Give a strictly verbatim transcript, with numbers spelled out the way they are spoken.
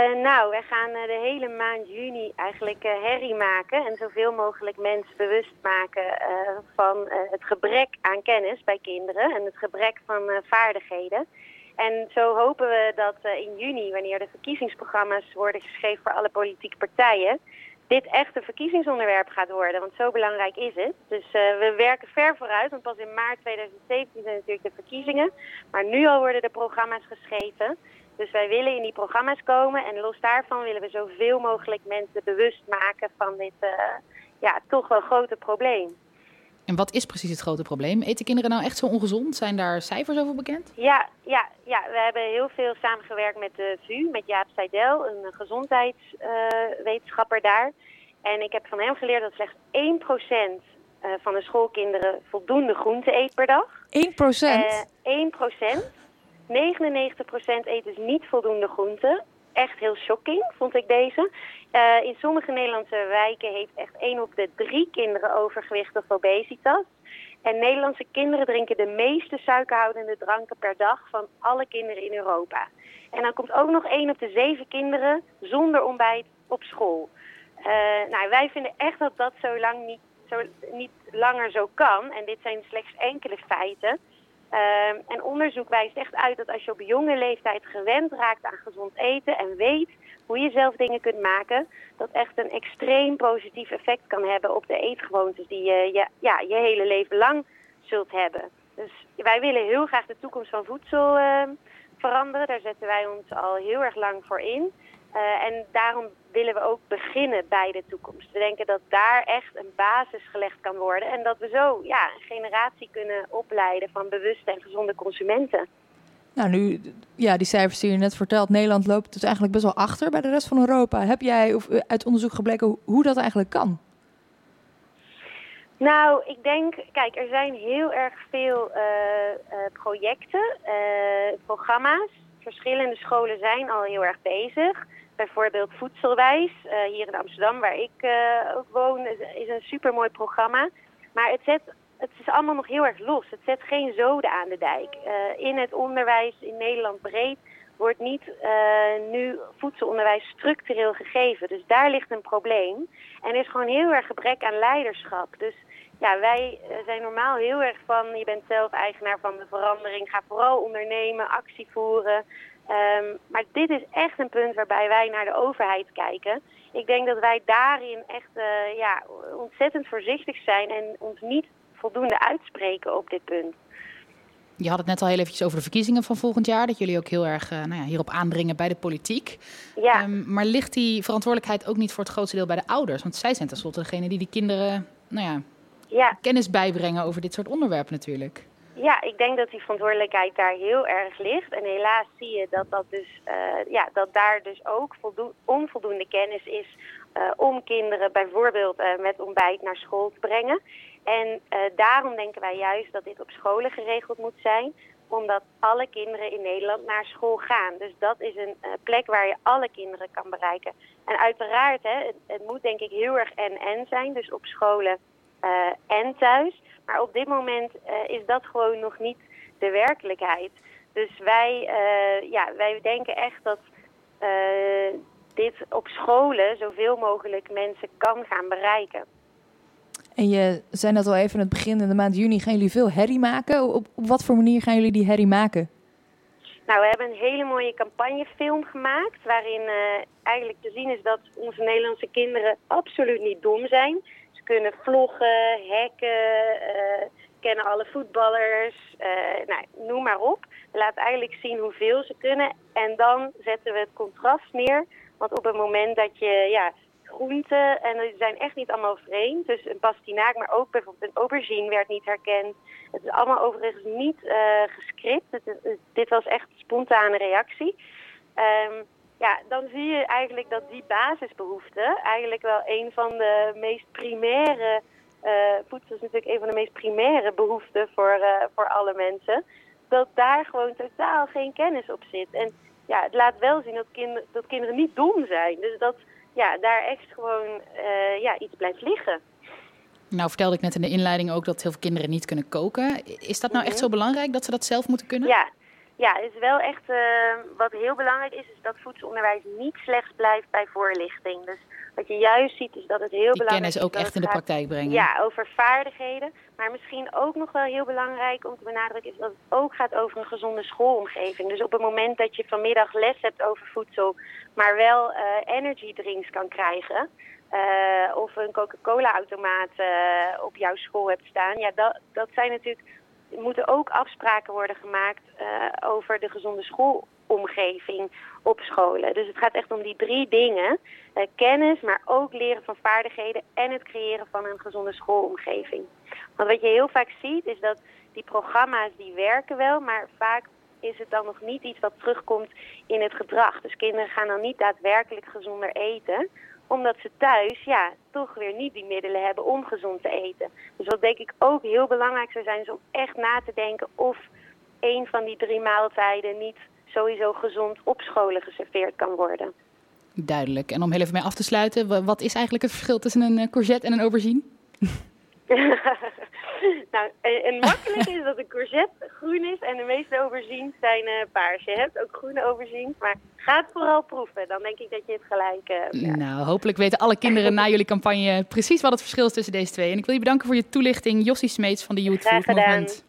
nou, wij gaan uh, de hele maand juni eigenlijk uh, herrie maken en zoveel mogelijk mensen bewust maken uh, van uh, het gebrek aan kennis bij kinderen en het gebrek van uh, vaardigheden. En zo hopen we dat uh, in juni, wanneer de verkiezingsprogramma's worden geschreven voor alle politieke partijen, dit echt een verkiezingsonderwerp gaat worden, want zo belangrijk is het. Dus uh, we werken ver vooruit, want pas in maart tweeduizend zeventien zijn natuurlijk de verkiezingen. Maar nu al worden de programma's geschreven. Dus wij willen in die programma's komen en los daarvan willen we zoveel mogelijk mensen bewust maken van dit uh, ja, toch wel grote probleem. En wat is precies het grote probleem? Eten kinderen nou echt zo ongezond? Zijn daar cijfers over bekend? Ja, ja, ja, we hebben heel veel samengewerkt met de V U, met Jaap Seidel, een gezondheidswetenschapper uh, daar. En ik heb van hem geleerd dat slechts één procent uh, van de schoolkinderen voldoende groente eet per dag. één procent? Uh, één procent. negenennegentig procent eet dus niet voldoende groente. Echt heel shocking, vond ik deze. Uh, in sommige Nederlandse wijken heeft echt één op de drie kinderen overgewicht of obesitas. En Nederlandse kinderen drinken de meeste suikerhoudende dranken per dag van alle kinderen in Europa. En dan komt ook nog één op de zeven kinderen zonder ontbijt op school. Uh, nou, wij vinden echt dat dat zo lang niet, zo, niet langer zo kan. En dit zijn slechts enkele feiten. Uh, en onderzoek wijst echt uit dat als je op jonge leeftijd gewend raakt aan gezond eten en weet hoe je zelf dingen kunt maken, dat echt een extreem positief effect kan hebben op de eetgewoontes die je je, ja, je hele leven lang zult hebben. Dus wij willen heel graag de toekomst van voedsel uh, veranderen. Daar zetten wij ons al heel erg lang voor in. Uh, en daarom willen we ook beginnen bij de toekomst. We denken dat daar echt een basis gelegd kan worden. En dat we zo ja, een generatie kunnen opleiden van bewuste en gezonde consumenten. Nou, nu, ja, die cijfers die je net vertelt, Nederland loopt dus eigenlijk best wel achter bij de rest van Europa. Heb jij of, uit onderzoek gebleken hoe dat eigenlijk kan? Nou, ik denk, kijk, er zijn heel erg veel uh, uh, projecten, uh, programma's. Verschillende scholen zijn al heel erg bezig. Bijvoorbeeld Voedselwijs, uh, hier in Amsterdam, waar ik uh, ook woon, is een supermooi programma. Maar het, zet, het is allemaal nog heel erg los. Het zet geen zoden aan de dijk. Uh, in het onderwijs in Nederland breed wordt niet uh, nu voedselonderwijs structureel gegeven. Dus daar ligt een probleem. En er is gewoon heel erg gebrek aan leiderschap. Dus ja, wij zijn normaal heel erg van, je bent zelf eigenaar van de verandering, ga vooral ondernemen, actie voeren. Um, maar dit is echt een punt waarbij wij naar de overheid kijken. Ik denk dat wij daarin echt uh, ja, ontzettend voorzichtig zijn en ons niet voldoende uitspreken op dit punt. Je had het net al heel eventjes over de verkiezingen van volgend jaar, dat jullie ook heel erg uh, nou ja, hierop aandringen bij de politiek. Ja. Um, maar ligt die verantwoordelijkheid ook niet voor het grootste deel bij de ouders? Want zij zijn tenslotte degene die die kinderen nou ja, ja. kennis bijbrengen over dit soort onderwerpen natuurlijk. Ja, ik denk dat die verantwoordelijkheid daar heel erg ligt. En helaas zie je dat, dat, dus, uh, ja, dat daar dus ook voldo- onvoldoende kennis is uh, om kinderen bijvoorbeeld uh, met ontbijt naar school te brengen. En uh, daarom denken wij juist dat dit op scholen geregeld moet zijn, omdat alle kinderen in Nederland naar school gaan. Dus dat is een uh, plek waar je alle kinderen kan bereiken. En uiteraard, hè, het, het moet denk ik heel erg en-en zijn, dus op scholen uh, en thuis. Maar op dit moment uh, is dat gewoon nog niet de werkelijkheid. Dus wij, uh, ja, wij denken echt dat uh, dit op scholen zoveel mogelijk mensen kan gaan bereiken. En je zei net al even in het begin, in de maand juni gaan jullie veel herrie maken. Op, op wat voor manier gaan jullie die herrie maken? Nou, we hebben een hele mooie campagnefilm gemaakt, waarin uh, eigenlijk te zien is dat onze Nederlandse kinderen absoluut niet dom zijn. Ze kunnen vloggen, hacken, uh, kennen alle voetballers, uh, nou, noem maar op. We laten eigenlijk zien hoeveel ze kunnen en dan zetten we het contrast neer. Want op het moment dat je ja, groenten, en die zijn echt niet allemaal vreemd, dus een pastinaak, maar ook bijvoorbeeld een aubergine werd niet herkend. Het is allemaal overigens niet uh, gescript. Het, het, dit was echt een spontane reactie. Um, ja, dan zie je eigenlijk dat die basisbehoeften eigenlijk wel een van de meest primaire, uh, voedsel is natuurlijk een van de meest primaire behoeften voor, uh, voor alle mensen, dat daar gewoon totaal geen kennis op zit. En ja, het laat wel zien dat, kinder, dat kinderen niet dom zijn. Dus dat ja, daar echt gewoon uh, ja, iets blijft liggen. Nou vertelde ik net in de inleiding ook dat heel veel kinderen niet kunnen koken. Is dat nou echt zo belangrijk dat ze dat zelf moeten kunnen? Ja, Ja, het is wel echt, uh, wat heel belangrijk is, is dat voedselonderwijs niet slechts blijft bij voorlichting. Dus wat je juist ziet is dat het heel Die belangrijk is. Die kennis ook echt in de gaat, praktijk brengen. Ja, over vaardigheden. Maar misschien ook nog wel heel belangrijk om te benadrukken is dat het ook gaat over een gezonde schoolomgeving. Dus op het moment dat je vanmiddag les hebt over voedsel, maar wel uh, energy drinks kan krijgen, Uh, of een Coca-Cola-automaat uh, op jouw school hebt staan. Ja, dat, dat zijn natuurlijk, er moeten ook afspraken worden gemaakt uh, over de gezonde schoolomgeving op scholen. Dus het gaat echt om die drie dingen. Uh, kennis, maar ook leren van vaardigheden en het creëren van een gezonde schoolomgeving. Want wat je heel vaak ziet is dat die programma's die werken wel, maar vaak is het dan nog niet iets wat terugkomt in het gedrag. Dus kinderen gaan dan niet daadwerkelijk gezonder eten, omdat ze thuis ja, toch weer niet die middelen hebben om gezond te eten. Dus wat denk ik ook heel belangrijk zou zijn, is om echt na te denken of een van die drie maaltijden niet sowieso gezond op scholen geserveerd kan worden. Duidelijk. En om heel even mee af te sluiten, wat is eigenlijk het verschil tussen een courgette en een aubergine? Nou, en makkelijk is dat een courgette groen is en de meeste aubergines zijn uh, paars. Je hebt ook groene aubergines, maar ga het vooral proeven. Dan denk ik dat je het gelijk... Uh, ja. Nou, hopelijk weten alle kinderen na jullie campagne precies wat het verschil is tussen deze twee. En ik wil je bedanken voor je toelichting, Jossie Smeets van de Youth Food Movement.